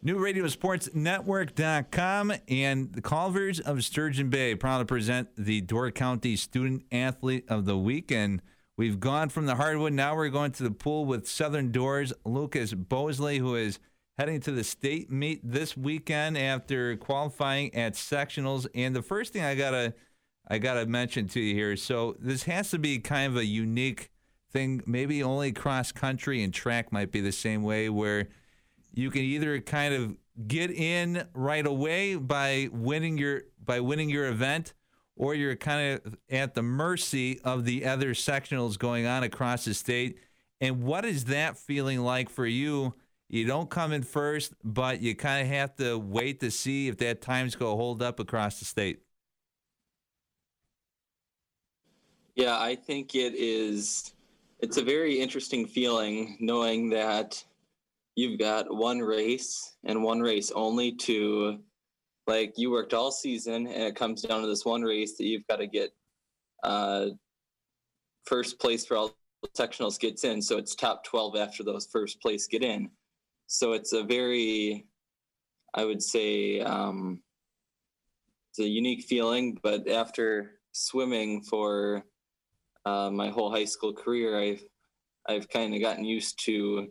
NewRadioSportsNetwork.com and the Culvers of Sturgeon Bay proud to present the Door County Student Athlete of the Week. And we've gone from the hardwood. Now we're going to the pool with Southern Doors' Lucas Bosley, who is heading to the state meet this weekend after qualifying at sectionals. And the first thing I gotta mention to you here, so this has to be kind of a unique thing. Maybe only cross country and track might be the same way, where you can either kind of get in right away by winning your event, or you're kind of at the mercy of the other sectionals going on across the state. And what is that feeling like for you? You don't come in first, but you kind of have to wait to see if that time's going to hold up across the state. Yeah, I think it's a very interesting feeling knowing that you've got one race and one race only to, like, you worked all season and it comes down to this one race that you've got to get first place for all the sectionals gets in. So it's top 12 after those first place get in. So it's a very, I would say, it's a unique feeling, but after swimming for my whole high school career, I've kind of gotten used to,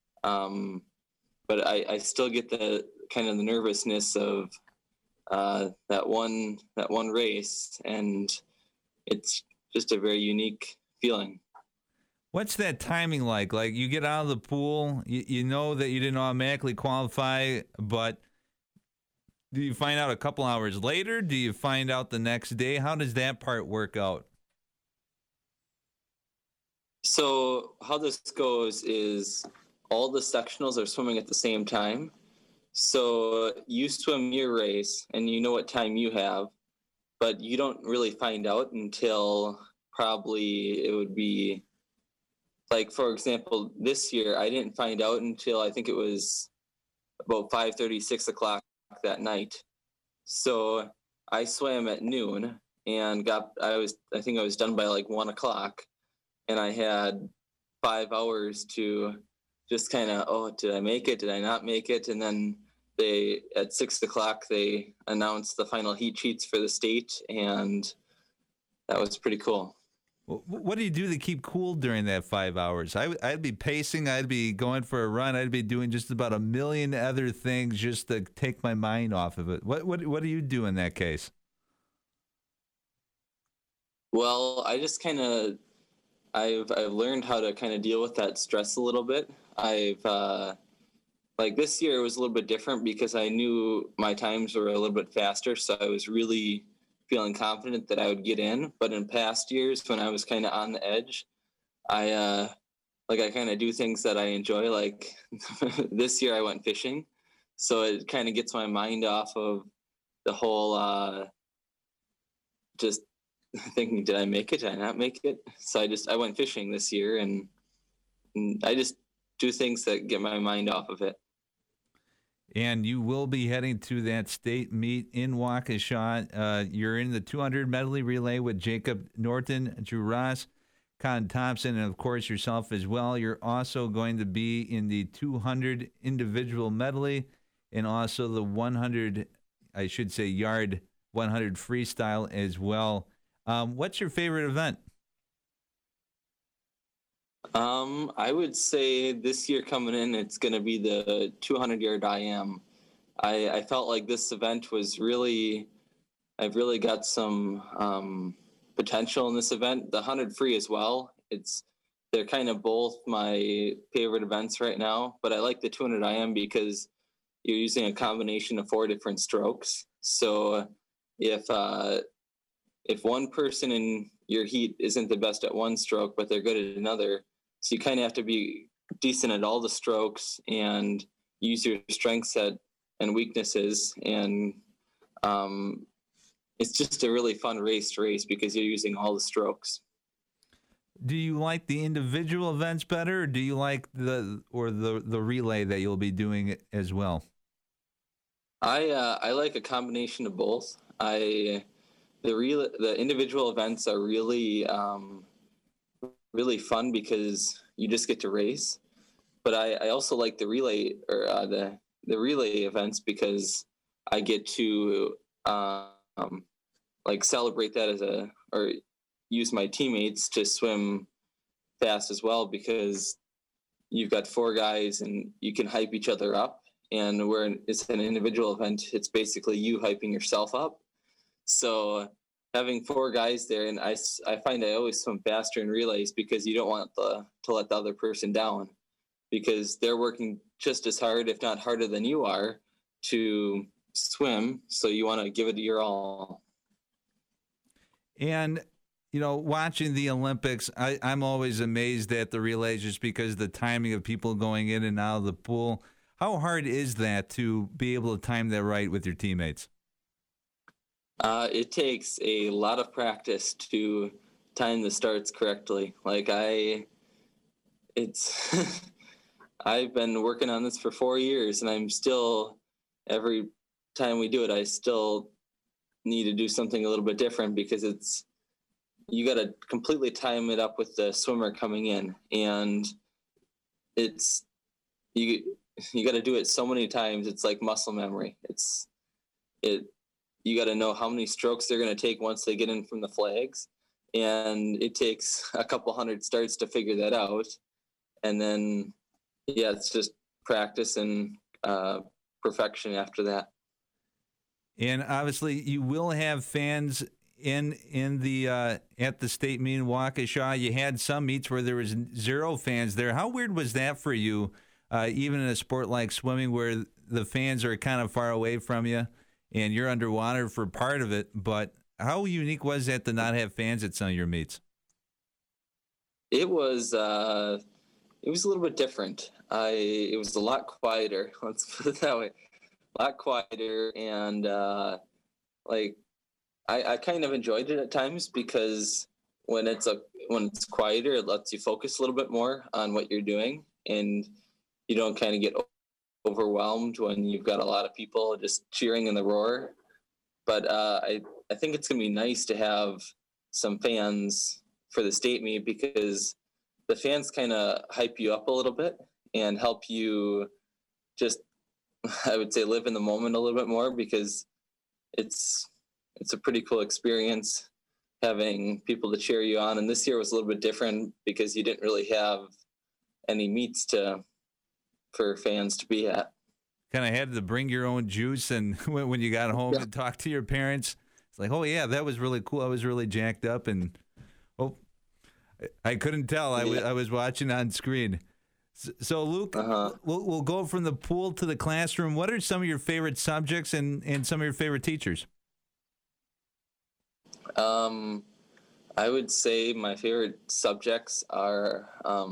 but I still get the kind of the nervousness of that one race, and it's just a very unique feeling. What's that timing like? Like, you get out of the pool, you know that you didn't automatically qualify, but do you find out a couple hours later? Do you find out the next day? How does that part work out? So how this goes is all the sectionals are swimming at the same time. So you swim your race and you know what time you have, but you don't really find out until probably it would be, like, for example, this year I didn't find out until I think it was about 5:30, 6 o'clock that night. So I swam at noon and I think I was done by like 1 o'clock. And I had 5 hours to just kind of, did I make it? Did I not make it? And then at 6 o'clock, they announced the final heat sheets for the state, and that was pretty cool. What do you do to keep cool during that 5 hours? I'd be pacing, I'd be going for a run, I'd be doing just about a million other things just to take my mind off of it. What do you do in that case? Well, I just kind of, I've learned how to kind of deal with that stress a little bit. Like this year it was a little bit different because I knew my times were a little bit faster, so I was really feeling confident that I would get in. But in past years when I was kind of on the edge, I kind of do things that I enjoy. Like this year I went fishing, so it kind of gets my mind off of the whole just thinking, did I make it? Did I not make it? So I went fishing this year, and I just do things that get my mind off of it. And you will be heading to that state meet in Waukesha. You're in the 200 medley relay with Jacob Norton, Drew Ross, Con Thompson, and of course yourself as well. You're also going to be in the 200 individual medley and also the 100, I should say, yard 100 freestyle as well. What's your favorite event? I would say this year coming in, it's going to be the 200-yard IM. I felt like this event was I've really got some potential in this event. The 100 free as well. They're kind of both my favorite events right now, but I like the 200 IM because you're using a combination of 4 different strokes. So if one person in your heat isn't the best at one stroke, but they're good at another, so you kind of have to be decent at all the strokes and use your strengths and weaknesses. And it's just a really fun race to race because you're using all the strokes. Do you like the individual events better, or do you like the relay that you'll be doing as well? I like a combination of both. The individual events are really really fun because you just get to race. But I also like the relay or the relay events because I get to like celebrate that or use my teammates to swim fast as well, because you've got 4 guys and you can hype each other up. And where it's an individual event, it's basically you hyping yourself up. So having 4 guys there, and I find I always swim faster in relays because you don't want to let the other person down, because they're working just as hard, if not harder than you are, to swim. So you want to give it your all. And, watching the Olympics, I'm always amazed at the relays just because the timing of people going in and out of the pool. How hard is that to be able to time that right with your teammates? It takes a lot of practice to time the starts correctly. Like I've been working on this for 4 years, and I'm still, every time we do it, I still need to do something a little bit different, because you got to completely time it up with the swimmer coming in, and you got to do it so many times. It's like muscle memory. You got to know how many strokes they're going to take once they get in from the flags, and it takes a couple hundred starts to figure that out. And then, it's just practice and perfection after that. And obviously, you will have fans in the at the state meet in Waukesha. You had some meets where there was 0 fans there. How weird was that for you, even in a sport like swimming, where the fans are kind of far away from you and you're underwater for part of it? But how unique was that to not have fans at some of your meets? It was a little bit different. It was a lot quieter. Let's put it that way. A lot quieter, and I kind of enjoyed it at times, because when it's quieter, it lets you focus a little bit more on what you're doing, and you don't kind of get overwhelmed when you've got a lot of people just cheering in the roar. But I think it's gonna be nice to have some fans for the state meet, because the fans kind of hype you up a little bit and help you just, I would say, live in the moment a little bit more, because it's a pretty cool experience having people to cheer you on. And this year was a little bit different because you didn't really have any meets for fans to be at. Kind of had to bring your own juice, and when you got home and talked to your parents, it's like, oh yeah, that was really cool. I was really jacked up, and I couldn't tell. I was watching on screen. So Luke, we'll go from the pool to the classroom. What are some of your favorite subjects and some of your favorite teachers? I would say my favorite subjects are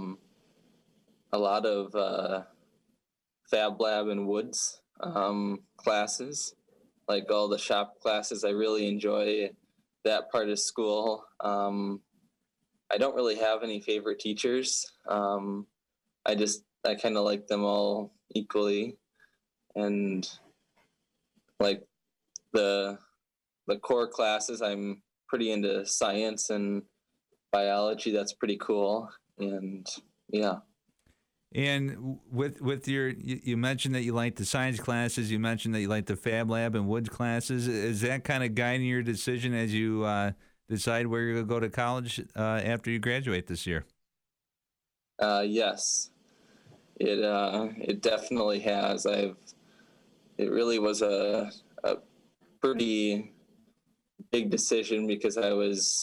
a lot of Fab Lab and Woods classes, like all the shop classes. I really enjoy that part of school. I don't really have any favorite teachers. I kind of like them all equally, and like the core classes, I'm pretty into science and biology. That's pretty cool. And yeah. And with you mentioned that you like the science classes. You mentioned that you like the Fab Lab and Woods classes. Is that kind of guiding your decision as you decide where you're going to go to college after you graduate this year? Yes, it definitely has. It really was a pretty big decision, because I was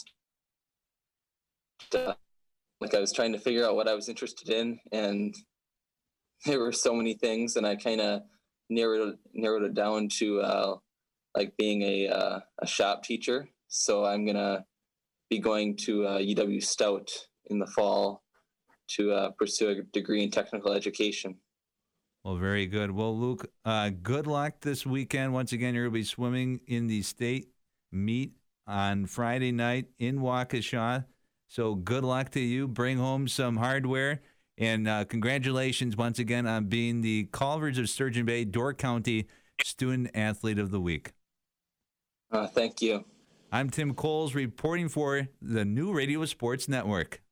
trying to figure out what I was interested in, and there were so many things, and I kind of narrowed it down to being a shop teacher. So I'm gonna be going to UW Stout in the fall to pursue a degree in technical education. Well, very good. Well, Luke, good luck this weekend. Once again, you're going to be swimming in the state meet on Friday night in Waukesha. So good luck to you. Bring home some hardware. And congratulations once again on being the Culver's of Sturgeon Bay Door County Student Athlete of the Week. Thank you. I'm Tim Coles reporting for the New Radio Sports Network.